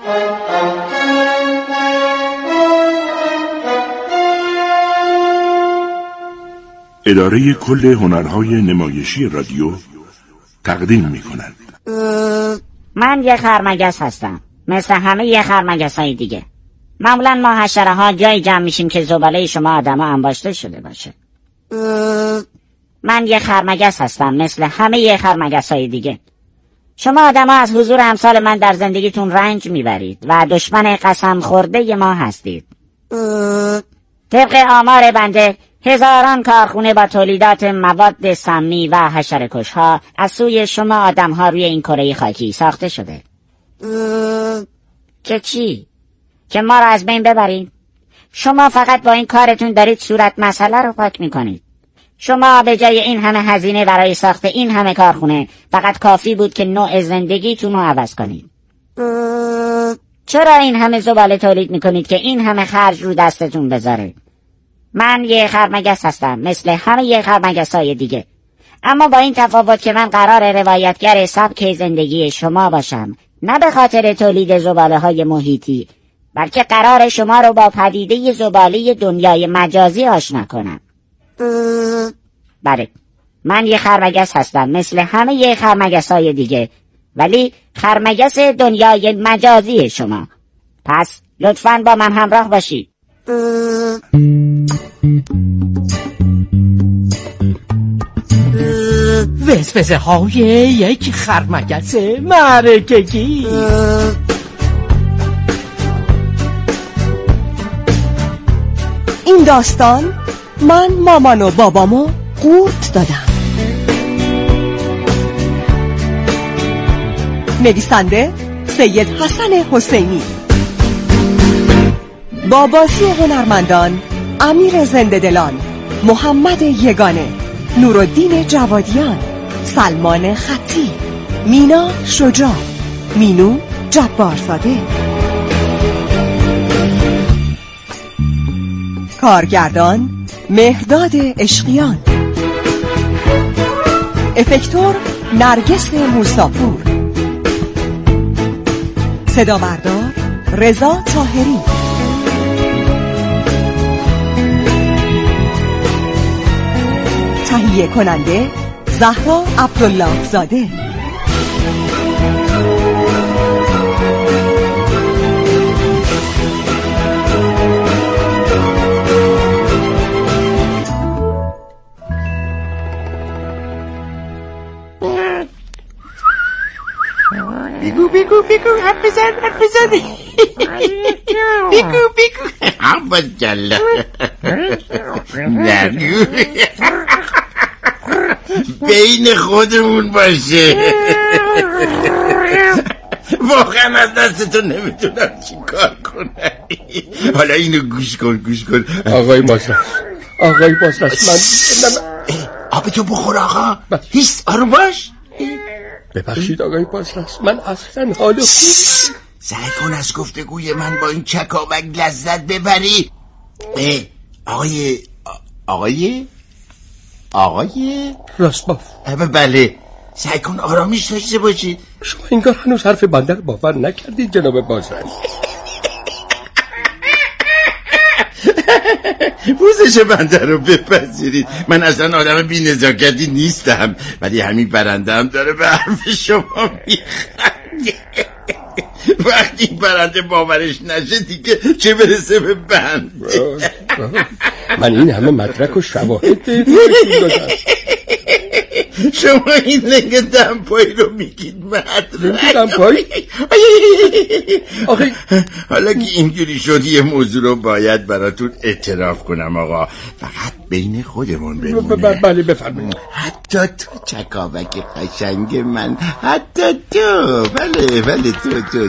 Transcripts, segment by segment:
اداره کل هنرهای نمایشی رادیو تقدیم می‌کند. من یه خرمگس هستم، مثل همه یه خرمگس‌های دیگه. معمولا ما حشره‌ها جایی جمع میشیم که زباله شما آدم‌ها انباشته شده باشه. من یه خرمگس هستم، مثل همه یه خرمگس‌های دیگه. شما آدم‌ها از حضور امثال من در زندگیتون رنج میبرید و دشمن قسم خورده ما هستید. طبق آمار بنده، هزاران کارخونه با تولیدات مواد سمی و حشره‌کش‌ها از سوی شما آدم‌ها روی این کره خاکی ساخته شده. که چی؟ که ما را از بین ببرید؟ شما فقط با این کارتون دارید صورت مسئله رو پاک میکنید. شما به جای این همه هزینه برای ساخت این همه کارخونه فقط کافی بود که نوع زندگیتون رو عوض کنید. چرا این همه زباله تولید میکنید که این همه خرج رو دستتون بذاره؟ من یه خرمگس هستم، مثل همه یه خرمگس‌های دیگه، اما با این تفاوت که من قرار روایتگر سبک زندگی شما باشم، نه به خاطر تولید زباله‌های محیطی، بلکه قرار شما رو با پدیده زباله دنیای مجازی آشنا کنم. بله، من یه خرمگس هستم، مثل همه یه خرمگس‌های دیگه، ولی خرمگس دنیای مجازی شما. پس لطفاً با من همراه باشید. وزوزه های یک خرمگس مرکگی. این داستان من مامان و بابامو قورت دادم. نویسنده سید حسن حسینی، با بازی هنرمندان امیر زنده‌دلان، محمد یگانه، نورالدین جوادیان، سلمان خطی، مینا شجاع، مینو جبارزاده. کارگردان مهرداد عشقیان، افکتور نرگس موساپور، صدا بردار رضا طاهری، تهیه کننده زهرا عبدالله زاده. بیگو حرف بزن بیگو عبا جله نگو بین خودمون باشه. واقعا از دستتون نمیتونم چی کار کنم. حالا اینو گوش کن. آقای بازرس من آب تو بخور آقا. هیست آروم باش. ببخشید آقای بازرس، من اصلا حال خوب. سعی کن از گفتگوی من با این چکاوک لذت ببری. آقای راستباف. بله، سعی کن آرامیش داشته باشید. شما انگار هنوز حرف بنده رو باور نکردید جناب بازرس. پوزش بنده رو بپذیرید. من اصلا آدم بی نزاکتی نیستم، ولی همین برنده هم داره به حرف شما میخنده. وقتی برنده باورش نشه دیگه چه برسه به بنده. من این همه مدرک و شواهد دادم. شما این لنگ دمپایی رو میگید مدرک؟ دمپایی؟ حالا که اینجوری شد یه موضوع رو باید براتون اعتراف کنم آقا، فقط بین خودمون بمونه. بله بفرمایید. حتی تو چکاوک قشنگ من، حتی تو. بله تو.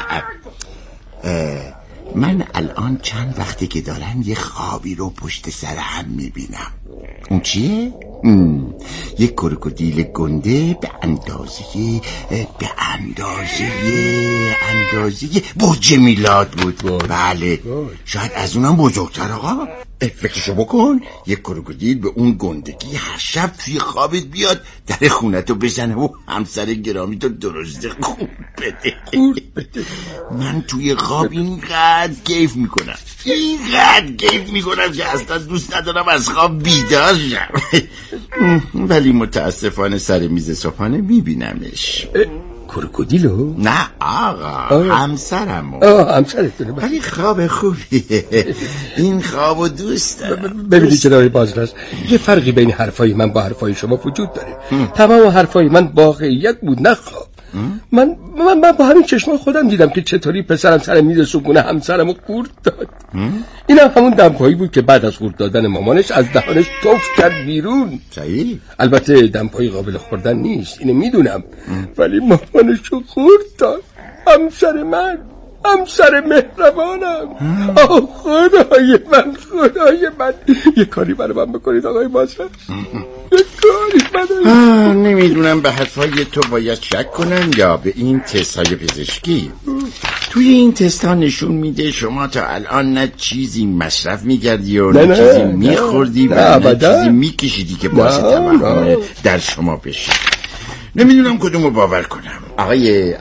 من الان چند وقتی که دارم یه خوابی رو پشت سر هم میبینم. اون چیه؟ یک کروکودیل گنده به اندازه برج میلاد بود. بله شاید از اونم بزرگتر آقا. فکرشو بکن یک کروکودیل به اون گندگی هر شب توی خوابت بیاد در خونتو بزنه و همسر گرامی تو درشت خون بده. من توی خواب اینقدر کیف میکنم که اصلا دوست ندارم از خواب بیدار شم. ولی متاسفانه سر میز صبحانه میبینمش. کروکودیلو؟ نه آقا، همسرمو. همسرتونه. ولی خواب خوبیه. این خوابو دوست دارم. ببینید جناب بازرس، یه فرقی بین حرفای من با حرفای شما وجود داره. تمام حرفای من واقعیت بود، نه خواب. من با همین چشمان خودم دیدم که چطوری پسرم سر میز صبحونه همسرمو قورت داد. اینم همون دمپایی بود که بعد از قورت دادن مامانش از دهانش توف کرد بیرون. صحیح. البته دمپایی قابل خوردن نیست، اینو میدونم، ولی مامانشو قورت داد. همسر مهربانم. خدای من یه کاری برای من بکنید آقای بازرس. نمیدونم به حرفای تو باید شک کنم یا به این تست های پزشکی. توی این تست ها نشون میده شما تا الان نه چیزی مصرف میکردی و نه چیزی میخوردی و نه چیزی میکشیدی که باعث توهم در شما بشه. نمیدونم کدومو باور کنم. آقای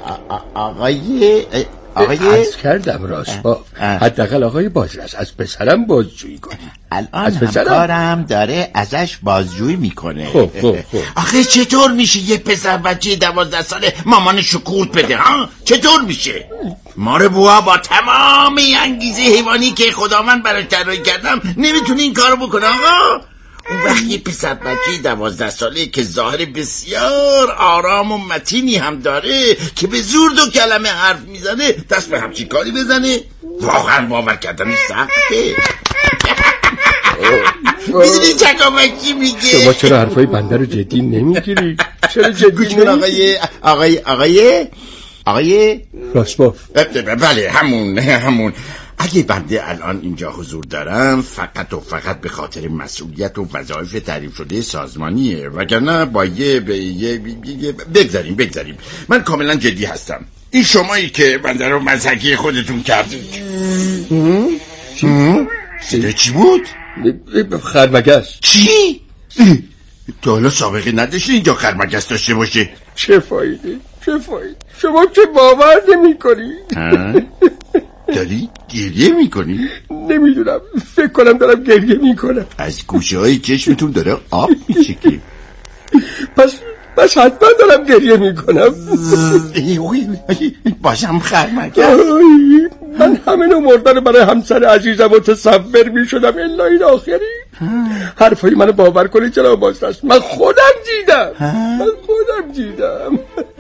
عرض کردم راست با حداقل آقای بازرس از پسرم بازجویی کنی. الان همکارم داره ازش بازجویی میکنه. خب آخه چطور میشه یه پسر بچه 12 ساله مامانشو قورت بده ها؟ چطور میشه؟ ماره بوا با تمام انگیزه حیوانی که خداوند براش طراحی کردم نمیتونه این کارو بکنه آقا؟ اون وقت یه پسر بچه 12 ساله که ظاهر بسیار آرام و متینی هم داره که به زور 2 کلمه حرف میزنه دست به همچین کاری بزنه؟ واقعا باور کردنی سخته. میدونی چکامکی میگه؟ شما چرا حرفای بنده رو جدی نمیگیری؟ چرا جدی نمیگیری؟ آقای راسباف. بله همون. اگه بنده الان اینجا حضور دارم فقط به خاطر مسئولیت و وظایف تعریف شده سازمانیه، وگرنه با بگذاریم. من کاملا جدی هستم. این شمایی که بنده رو مزحکی خودتون کردید. چی بود؟ خرمگس. چی؟ تو حالا سابقه نداشتی اینجا خرمگس داشته باشه؟ چه فایده؟ شما که باور نمی کنی. داری گریه میکنی؟ نمیدونم، فکر کنم دارم گریه میکنم. از گوشه های چشمتون داره آب میچکه. پس حتما دارم گریه میکنم. باشم خرمگس. من همه نوع مردن برای همسر عزیزم متصور میشدم الا این آخری. حرفای منو باور کنید جناب بازرس، من خودم دیدم.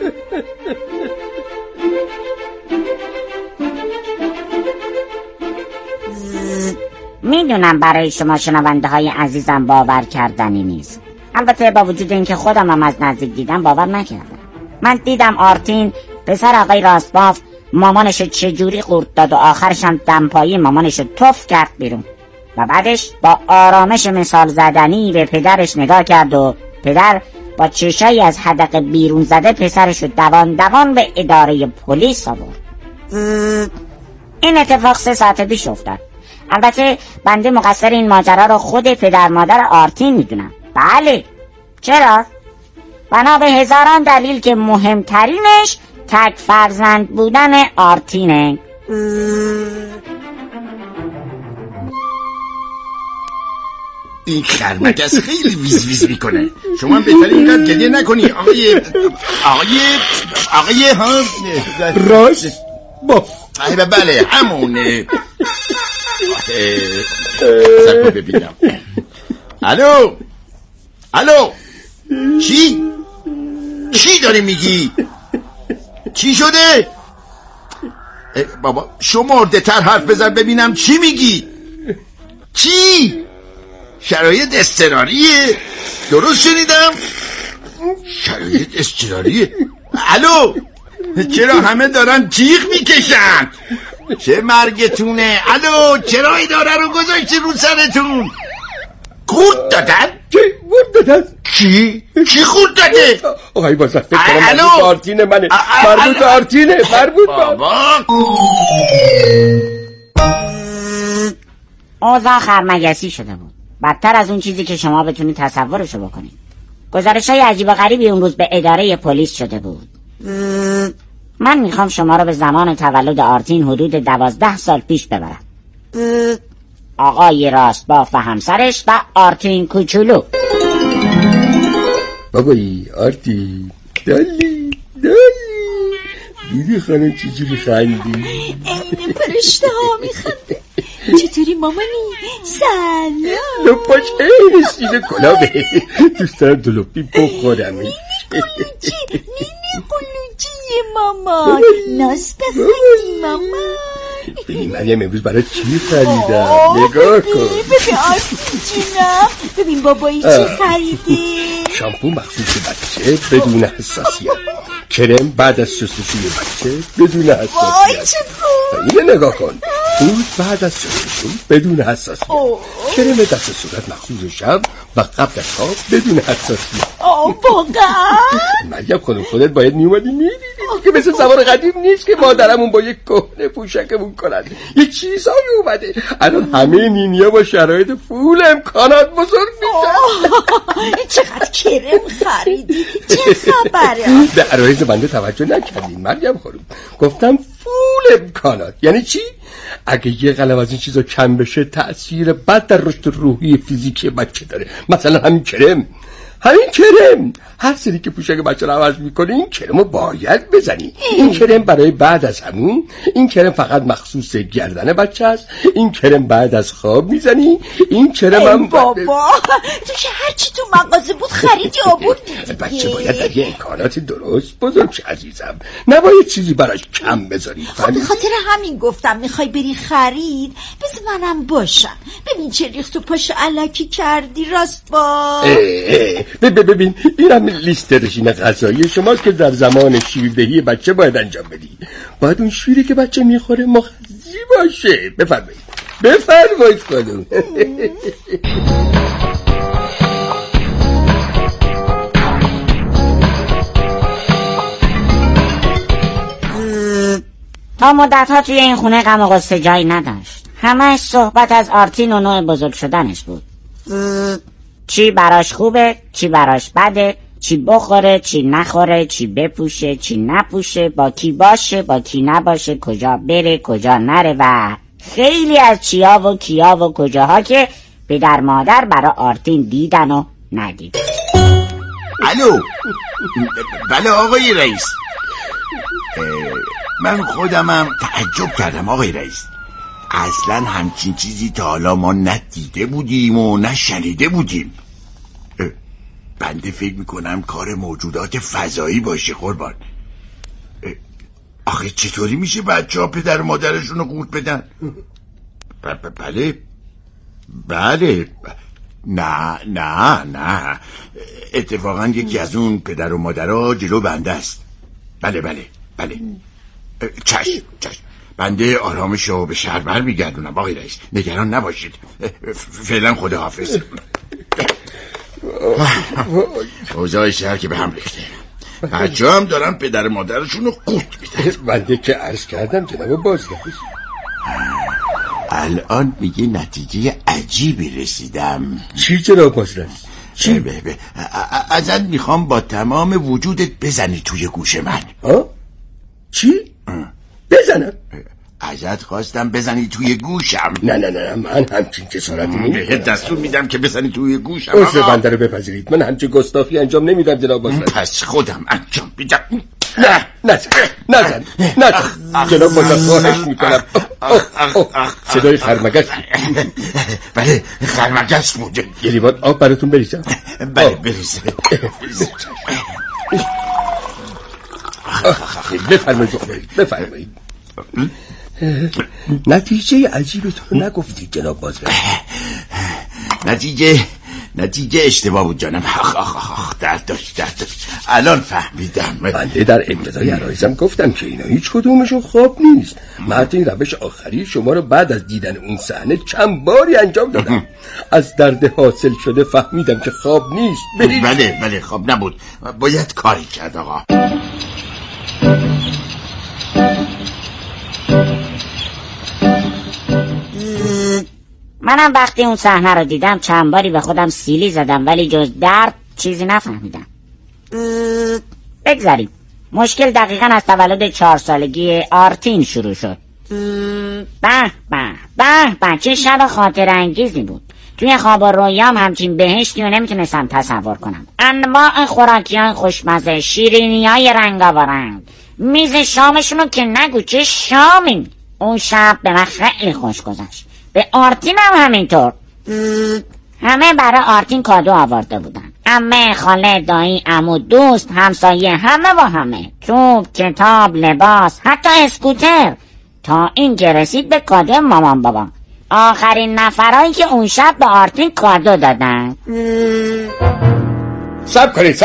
میدونم برای شما شنونده های عزیزم باور کردنی نیست، البته با وجود اینکه خودم هم از نزدیک دیدم باور نکردم. من دیدم آرتین پسر آقای راسباف مامانشو چجوری قورت داد و آخرش هم دمپایی مامانشو توف کرد بیرون و بعدش با آرامش مثال زدنی به پدرش نگاه کرد و پدر با چشایی از حدقه بیرون زده پسرشو دوان به اداره پلیس آورد. این اتفاق 3 ساعت پیش افتاد. البته بنده مقصر این ماجرا رو خود پدر مادر آرتین میدونم. بله، چرا؟ بنا به هزاران دلیل که مهمترینش تک فرزند بودن آرتینه. این خرمگس خیلی ویز میکنه. شما بهتره اینقدر گریه نکنی آقای راست با بله همونه. سرکو ببینم. الو چی داری میگی؟ چی شده؟ بابا شمرده تر حرف بزن ببینم چی میگی؟ چی؟ شرایط اضطراریه؟ درست شنیدم؟ شرایط اضطراریه؟ الو چرا همه دارن جیغ میکشن؟ چه مرگتونه؟ الو چرا اداره رو گذاشتی رو سرتون؟ قورت دادن؟ کی قورت داده؟ آقای بازرس فکر کنم مربوط آرتینه منه. مربوط آرتینه. اوضاع خرمگسی شده بود، بدتر از اون چیزی که شما بتونید تصورشو بکنید. گزارش‌های عجیب و غریبی اون روز به اداره پلیس شده بود. من میخوام شما رو به زمان تولد آرتین حدود 12 سال پیش ببرم. آقای راستباف و همسرش و آرتین کوچولو. بابایی آرتین، دالی دیدی خانم چجوری خندی؟ این فرشته ها میخنده. چطوری مامانی؟ سلام. لپاش این سینه کلابه. دوست دارم دلوپی بخورم. نینی قلوچی مامان. ناز بخوری مامان. ببین مریم امروز برای چی خریدم؟ نگاه کن. ببین آرتین جونم، ببین بابایی چی خریده. شامپو مخصوص بچه بدون حساسیت، کرم بعد از شستشوی بچه بدون حساسیت. وای چه خوب. اینه نگاه کن، بود بعد از شستشوی بدون حساسیت، کرم دست صورت مخصوص شب و قبل از خواب بدون حساسیت. واقعا مریم خانم خودت باید میومدی میدیدی که مثل زمان قدیم نیست که مادرمون با یک کهنه پوشکمون کنن. یه چیزایی اومده الان همه نینیا با شرایط فول امکانات بزرگ میشن. چقدر کرم خریدی؟ چه خبره؟ به عرایز بنده توجه نکردین مریم خانم، گفتم فول امکانات. یعنی چی؟ اگه یه قلم از این چیزا کم بشه تأثیر بد در رشد روحی فیزیکی بچه داره. مثلا همین کرم هر سری که پوشک بچه رو عوض میکنه این کرم رو باید بزنی. این کرم برای بعد از همون، این کرم فقط مخصوص گردن بچه است، این کرم بعد از خواب میزنی، این کرم هم بابا تو که هرچی تو مغازه بود خریدی آوردی دیگه. بچه باید در یه امکانات درست بزرگ شه عزیزم، نباید چیزی براش کم بذاری. خب به خاطر همین گفتم میخوای بری خرید بذار منم باشم. ببین چه ریخت و پاشو الکی کردی راست با. ببین این هم لیست رژیم غذایی شماست که در زمان شیردهی بچه باید انجام بدی. باید اون شیری که بچه میخوره مغذی باشه. بفرمایید خانم. تا مدت‌ها توی این خونه غم و غصه جایی نداشت. همش صحبت از آرتین و نوع بزرگ شدنش بود. چی براش خوبه، چی براش بده، چی بخوره، چی نخوره، چی بپوشه، چی نپوشه، با کی باشه، با کی نباشه، کجا بره، کجا نره و خیلی از چیا و کیا و کجاها که پدر مادر برای آرتین دیدن و ندیدن. الو، بله آقای رئیس. من خودمم تعجب کردم آقای رئیس. اصلا همچین چیزی تا حالا ما ندیده بودیم و نشنیده بودیم. بنده فکر میکنم کار موجودات فضایی باشه قربان. آخه چطوری میشه بچه ها پدر و مادرشون رو قورت بدن؟ بله نه اتفاقا یکی از اون پدر و مادرها جلو بنده است. بله چشم بنده آرامشو به شهر بر میگردونم آقای رئیس، نگران نباشید. فعلا خداحافظ. اوضاع شهر که به هم ریخته، بچه هم دارن پدر مادرشون رو قورت میدن. بنده که عرض کردم جناب بازگشت. الان میگه نتیجه عجیبی رسیدم. چی جناب بازگشت؟ چی؟ ازت میخوام با تمام وجودت بزنی توی گوش من. چی؟ بزنم؟ ازت خواستم بزنی توی گوشم. نه من همچین جسارتی بهت دستور میدم که بزنی توی گوشم. عذر بنده رو بپذیرید، من همچین گستاخی انجام نمیدم جناب بازرگان. پس خودم انجام میدم. نزن جناب بازرگان، خواهش میکنم. صدای خرمگس. بله خرمگس بوده. یه لیوان آب براتون بریزم؟ بله بریزم. بفرمایید. نتیجه عجیبتون رو نگفتید جناب بازرگان. نتیجه اشتباه بود جانم. درد داشت. الان فهمیدم. بنده در ابتدای عرایزم گفتم که اینا هیچ کدومشون خواب نیست. من حتی این روش آخری شما رو بعد از دیدن اون صحنه چند باری انجام دادم. از درد حاصل شده فهمیدم که خواب نیست. بله خواب نبود، باید کاری کرد آقا. منم وقتی اون صحنه رو دیدم چند باری به خودم سیلی زدم، ولی جز درد چیزی نفهمیدم. بگذاریم. مشکل دقیقاً از تولد 4 سالگی آرتین شروع شد. به به به به، چه شب خاطر انگیزی بود. توی خواب و رویام همچین بهشتی رو نمیتونستم تصور کنم. انواع خوراکی‌های خوشمزه، شیرینی‌های رنگاورنگ، میز شامشونو که نگو، چه شامی. اون شب به من خیلی خوش گذشت. به آرتین هم همینطور. همه برای آرتین کادو آورده بودن. عمه، خاله، دایی، عمو، دوست، همسایه، همه با همه. توپ، کتاب، لباس، حتی اسکوتر، تا این که رسید به کادو مامان بابا. آخرین نفرایی که اون شب به آرتین کادو دادن. صبر کنید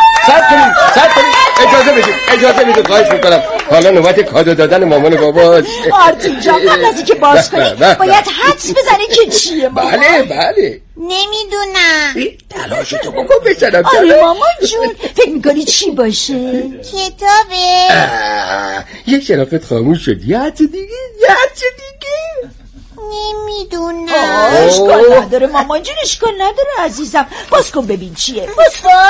اجازه بدید خواهش میکنم. حالا نوبت کادو دادن مامان باباست. آرتین جان، قبل از اینکه باز کنی باید حدس بزنی که چیه مامان. بله نمیدونم. تلاشتو بکن بزنم. آره مامان جون، فکر میکنی چی باشه؟ کتابه. یک شرافت خاموش شد. یه حدس دیگه نمیدونم. اشکال نداره مامان جون، اشکال نداره عزیزم. باز کن ببین چیه. باز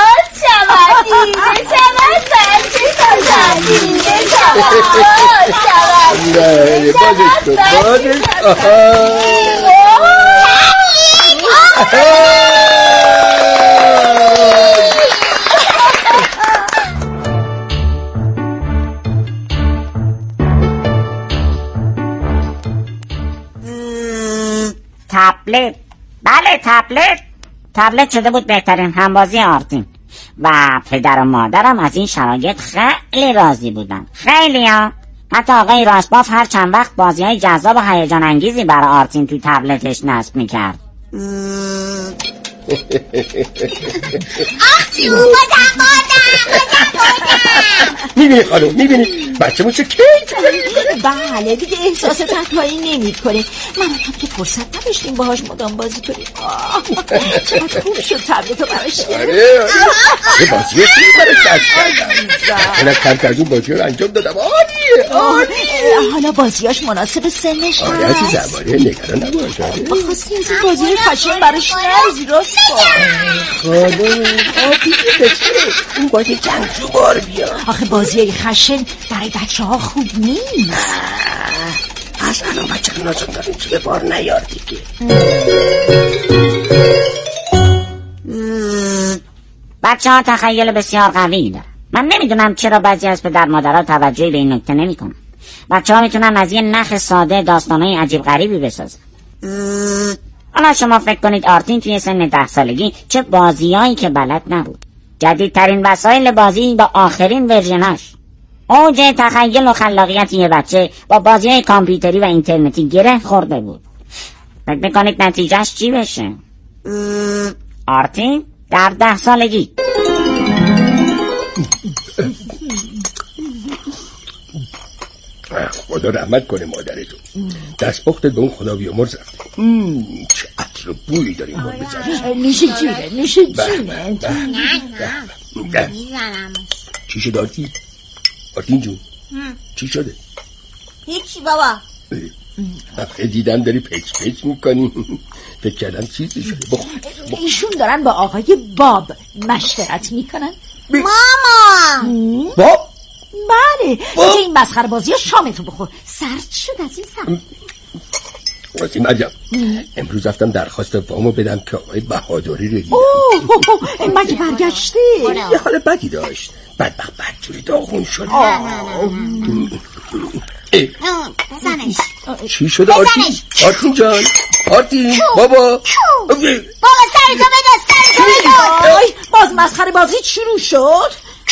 تبلت. بله تبلت شده بود بهترین همبازی آرتین و پدر و مادرم از این شرایط خیلی راضی بودن. خیلی ها. حتی آقای راسباف هر چند وقت بازی های جذاب و هیجان انگیزی برای آرتین توی تبلتش نصب میکرد. آخ جون، بازم میبینی خانم، میبینی بچه‌مون چه کیک. بله دیگه احساس تنهایی نمی کنه. من هم که فرصت نداشتیم باهاش مدام بازی کنیم. چقدر خوب شد تبلتو براش. آره یه بازی خوبی براش دست کردم. کم از اون بازی رو انجام دادم. عالیه. حالا بازیاش مناسب سنش هست. آره عزیزم، آره نگران نباش. خواستی از این بازی خشن براش نرزی راست خانم این بازی چند جو بار بیا. آخه بازی خشن برای بچه ها خوب نیست. از الان بچه ها نازم داریم چه بار نیار دیگه. بچه ها تخیل بسیار قوی دارن. من نمیدونم چرا بعضی از پدر مادرها توجهی به این نکته نمی کنن. بچه ها میتونن از یه نخ ساده داستانهای عجیب غریبی بسازن. حالا شما فکر کنید آرتین توی سن 10 سالگی چه بازیایی که بلد نبود. جدیدترین وسایل بازی با آخرین ورژناش. اوج تخیل و خلاقیت یه بچه با بازی‌های کامپیوتری و اینترنتی گره خورده بود. فکر میکنید نتیجهش چی بشه؟ آرتین در 10 سالگی. خدا رحمت کنه مادرتون. دستپختت به اون خدا بیامرز رفته. چه عطر و بویی داریم بار بزنیم. میشه جونه. نه چی شد آرتین؟ آرتین جون چی شده؟ هیچی بابا. من دیدم داری پچ میکنی. فکر کردم چیزی شده. بخور. ایشون دارن با آقای باب مشورت میکنن. ماما باب؟ بله این مسخره بازی ها شامتو بخور. سرد شد عزیزم. راستی مریم امروز رفتم درخواست وامو بدم که آقای بهادری رو دیدم. مگه برگشته؟ یه حال بدی داشت. بدبخت بدجوری داغون شد. بزنش. چی شده آرتین جان؟ آرتین بابا سرتو بگو. باز مسخره بازی شروع شد.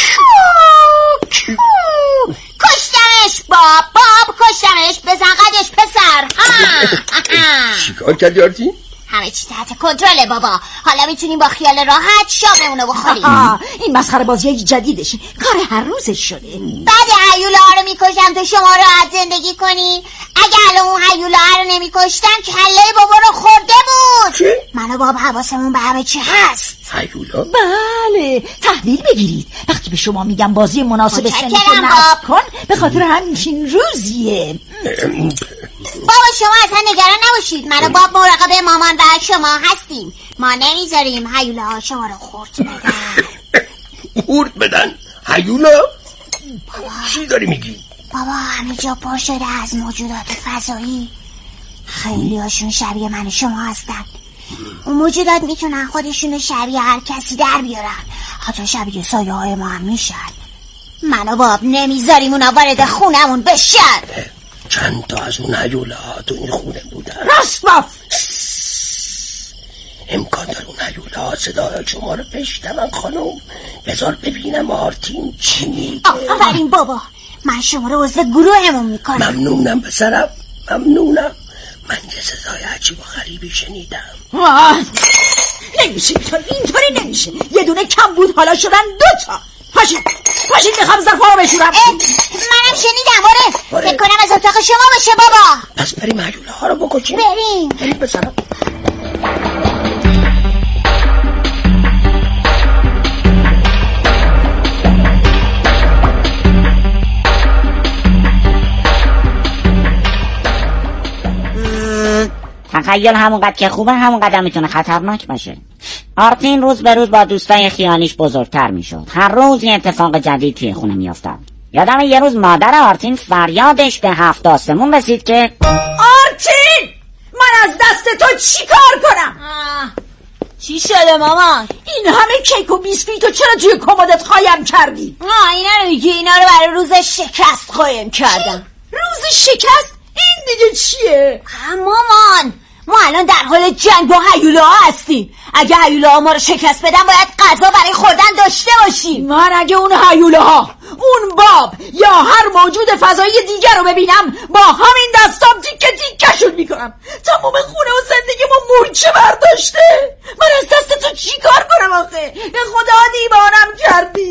کشتمش باب کشتمش. بزن قدش پسر. چیکار کردی آرتین؟ همه چی تحت کنترله بابا. حالا میتونیم با خیال راحت شاممونو بخوریم. این مسخره بازی جدیدشه، کار هر روزش شده. بعد هیوله ها رو میکشن تا شما راحت زندگی کنین. اگه الان اون هیوله ها رو نمیکشتن کله بابا رو خورده بود. من و باب حواسمون به همه چی هست. هیولا؟ بله، تحویل بگیرید. وقتی به شما میگم بازی مناسب سنتو نصب کن، به خاطر همین روزیه. بابا شما اصلا نگران نباشید، من و باب مراقب مامان و شما هستیم. ما نمیذاریم هیولاها شما رو خورد بدن. خورد بدن؟ هیولا؟ چی داری میگی؟ بابا همه جا پر شده از موجودات فضایی. خیلی هاشون شبیه من و شما هستن. اون موجودات میتونن خودشونو شبیه هر کسی در بیارن، حتی شبیه سایه های ما هم میشن. من و باب نمیذاریم اونا وارد خونمون بشن. چند تا از اون هیولاها تو این خونه بودن؟ راست باف. امکان داره اون هیولاها صدای شما رو بشنون خانم. بذار ببینم آرتین چی میگه. آفرین بابا، من شما رو عضو گروهمون میکنم. ممنونم پسرم، ممنونم. من یه صدای عجیب و غریبی شنیدم. نمیشه اینطوری نمیشه. یه دونه کم بود حالا شدن 2 تا. پاشید میخوام زفا بشورم. منم شنیدم. آره فکر کنم از اتاق شما باشه بابا. پس بریم هیولاها رو بکشیم. بریم پسرم. تخیل همونقدر که خوبه همونقدر میتونه خطرناک باشه. آرتین روز به روز با دوستای خیالیش بزرگتر میشد. هر روز یه اتفاق جدید توی خونه میافتاد. یادم یه روز مادر آرتین فریادش به 7 آسمون رسید که آرتین، من از دست تو چی کار کنم؟ چی شده مامان؟ این همه کیک و بیسکویتو چرا توی کمدت قایم کردی؟ اینا رو میگی؟ اینا رو برای روز شکست قایم کردم. روز شکست؟ این دیگه چیه؟ مامان، ما الان در حال جنگ با هیولاها هستیم. اگه هیولاها ما رو شکست بدن باید غذا برای خوردن داشته باشیم. من اگه اون هیولاها، اون باب یا هر موجود فضایی دیگر رو ببینم با همین دستام تیکه تیکشون میکنم. تمام خونه و زندگیمو مورچه برداشته. من از دست تو چی کار کنم آخه؟ به خدا دیوانم کردی.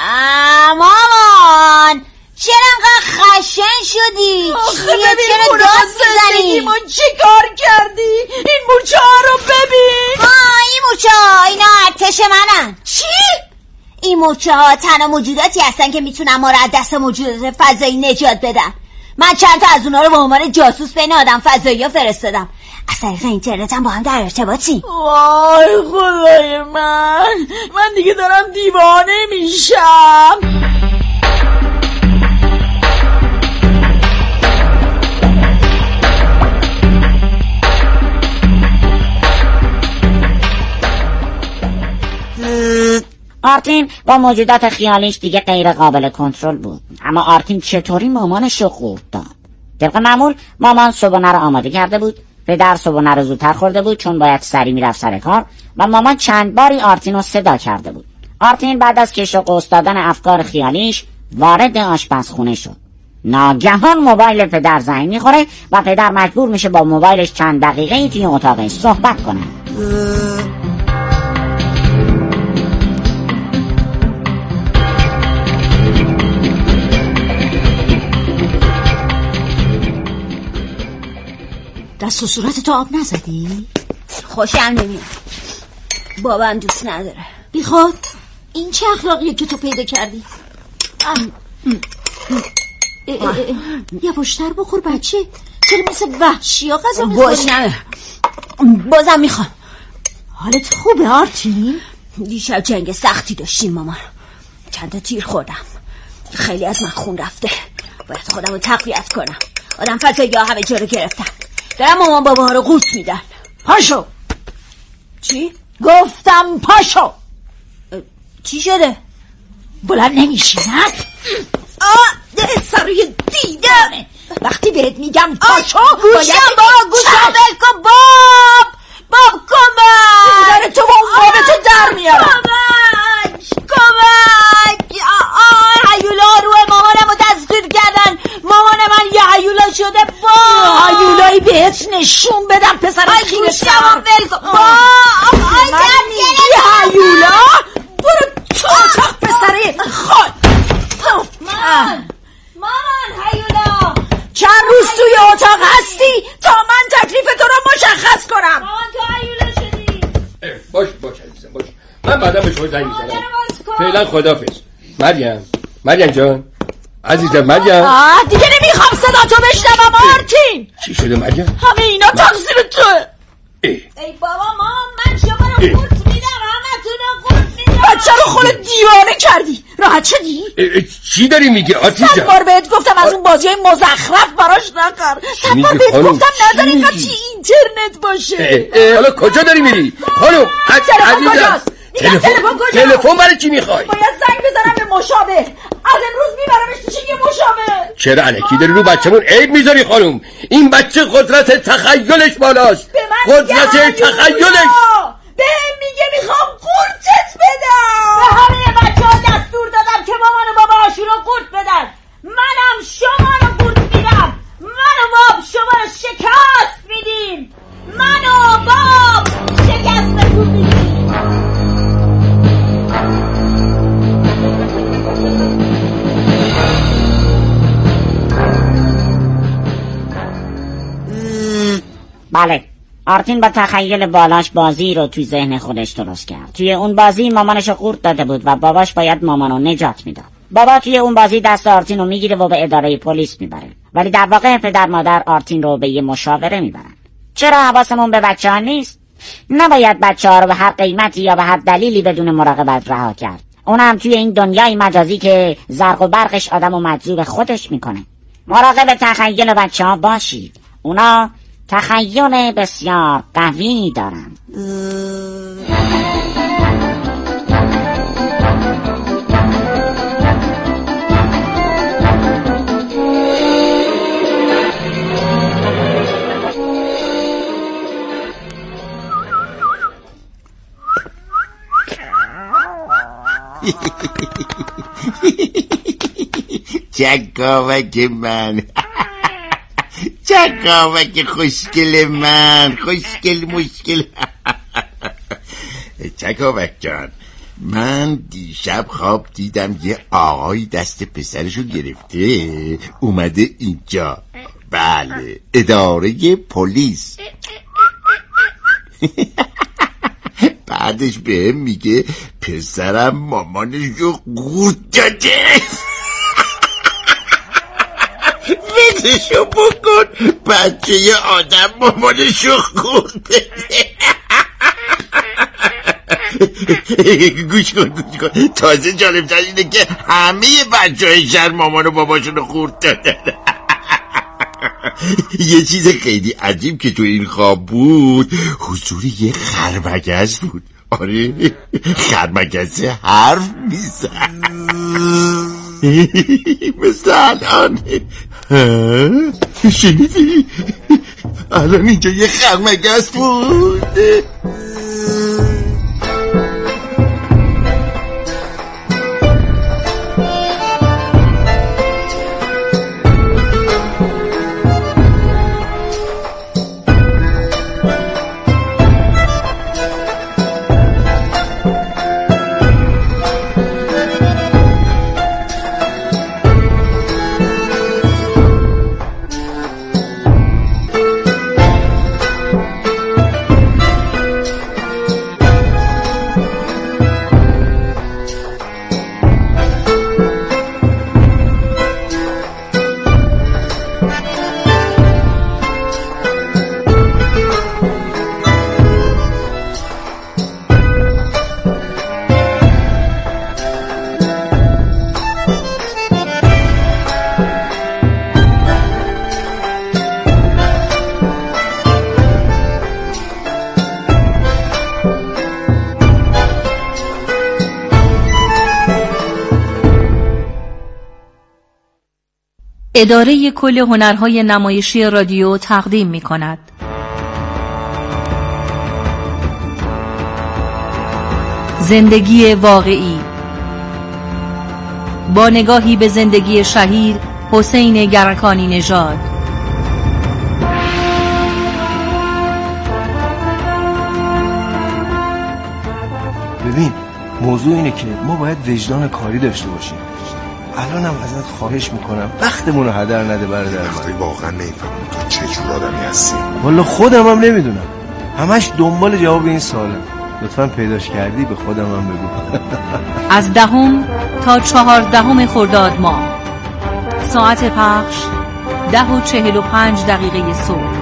مامان چرا انقدر خشن شدی؟ چرا داد میزنی؟ ما چی کار کردی؟ این مورچه ها رو ببین. این مورچه ها اینا ارتش منن. چی؟ این مورچه ها تنها موجوداتی هستن که میتونن ما رو از دست موجودات فضایی نجات بدن. من چند تا از اونا رو به عنوان جاسوس بین آدم فضایی ها فرستادم. از طریق اینترنت هم با هم در ارتباطی. وای خدای من دیگه دارم دیوانه میشم. آرتین با موجودات خیالیش دیگه غیر قابل کنترل بود. اما آرتین چطوری مامانش رو خورد داد؟ طبق معمول مامان صبحونه رو آماده کرده بود. پدر صبحونه رو زودتر خورده بود چون باید سری میرفت سر کار و مامان چند باری آرتین رو صدا کرده بود. آرتین بعد از کش و قوس دادن افکار خیالیش وارد آشپزخونه شد. ناگهان موبایل پدر زنگ میخوره و پدر مجبور میشه با موبایلش چند دقیقه توی اتاقش صحبت کنه. دست و صورت تو آب نزدی؟ خوشم نمیاد. بابام دوست نداره. بیخود این چه اخلاقیه که تو پیدا کردی؟ یواشتر بخور بچه. چرا مثل وحشی ها غذا میخوری؟ گوشمه. بازم میخوام. حالت خوبه آرتین؟ دیشب جنگ سختی داشتیم مامان. چند تا تیر خوردم. خیلی از من خون رفته. باید خودم رو تقویت کنم. آدم فضایی ها همه جا رو گرفتن. دارم مامان بابا ها رو قورت میدن. پاشو. چی؟ گفتم پاشو. چی شده؟ بلند نمیشی نه؟ سروی دیدم. وقتی بهت میگم پاشو گوشم بابا گوشم بلکن باب کمک. داره تو با اون بابتو در میارم. کمک هیولا روی مامانم رو دستگیر کردن. مامان من یه هیولا شده. هیولایی بهت نشون بدم پسرم. گوشم بلکن یه هیولا. برو تو اتاق پسره خود. مامان هیولا چند روز توی اتاق هستی تا من تکلیف تو رو مشخص کنم. مامان تو هیولا شدی. باش عزیزم باش. زنگ میزنم. فعلا خدافظ. مریم جان عزیزم. مریم دیگه نمیخوام صدا تو بشنوم آرتین. چی شده مریم؟ همه اینا تقصیر توه. ای بابا من شما رو قورت میدم، همتون رو قورت میدم. بچه رو خود دیوانه کردی. راحت شدی؟ چی داری میگی آرتین جان؟ 100 بار بهت گفتم از اون بازی های مزخرف براش نکن. 100 بار بهت گفتم نظر اینقدر چی اینترنت باشه. حالا کجا داری میری؟ خانم تلفن کجاست؟ تلفن برای چی میخوای؟ باید زنگ بزنم به مشابه. از امروز میبرمش پیش یه مشابه. چرا الکی داری رو بچه‌مون عیب میذاری خانم؟ این بچه قدرت تخیلش بالاست. قدرت تخیلش. بهم میگه میخوام قورتت بدم. به همه بچه‌ها دستور دادم که مامان و باباشون رو قورت بدن. منم شما رو قورت میدم. من و باب شما رو شکست میدیم. من و باب شکستتون میدیم. بله، آرتین با تخیل بالاش بازی رو توی ذهن خودش درست کرد. توی اون بازی مامانشو قورت داده بود و باباش باید مامانو نجات میداد. بابا توی اون بازی دست آرتین رو میگیره و به اداره پلیس میبره، ولی در واقع پدر مادر آرتین رو به یه مشاوره میبرن. چرا حواسمون به بچه‌ها نیست؟ نباید بچه‌ها رو به هر قیمتی یا به هر دلیلی بدون مراقبت رها کرد، اونم توی این دنیای مجازی که زرق و برقش آدمو مجذوب خودش میکنه. مراقب تخیل بچه‌ها باشید، اونا تخیل بسیار قوی دارن. چکاوک من چکاوک خوشگل من، خوشگل مشکل. چکاوک جان، من دیشب خواب دیدم یه آقای دست پسرشو گرفته اومده اینجا. بله، اداره پلیس. بعدش بهم میگه پسرم مامانشو قورت داده. بدشو بکن، بچه ی آدم مامانشو قورت بده. گوش کن تازه جالبتر اینه که همه بچه های شهر مامان و باباشون رو قورت دادن. یه چیز خیلی عجیب که تو این خواب بود حضور یه خرمگس بود. آره، خرمگس حرف میزد مثل الان. شنیدی؟ الان اینجا یه خرمگس بود. اداره کل هنرهای نمایشی رادیو تقدیم می‌کند. زندگی واقعی با نگاهی به زندگی شهیر حسین گرکانی نژاد. ببین، موضوع اینه که ما باید وجدان کاری داشته باشیم. الانم ازت خواهش میکنم وقتمون رو هدر نده برادر من. واقعا نمیفهمم تو چه جور آدمی هستی. والا خودم هم نمیدونم، همش دنبال جواب این سوالم. لطفا پیداش کردی به خودم هم بگو. از 10 تا 14 خرداد ماه. ساعت پخش 10:45 صبح.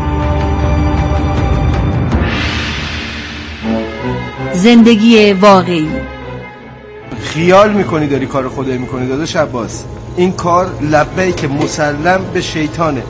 زندگی واقعی. خیال میکنی داری کار خدایی میکنی داداش عباس؟ این کار لبیک مسلم به شیطانه.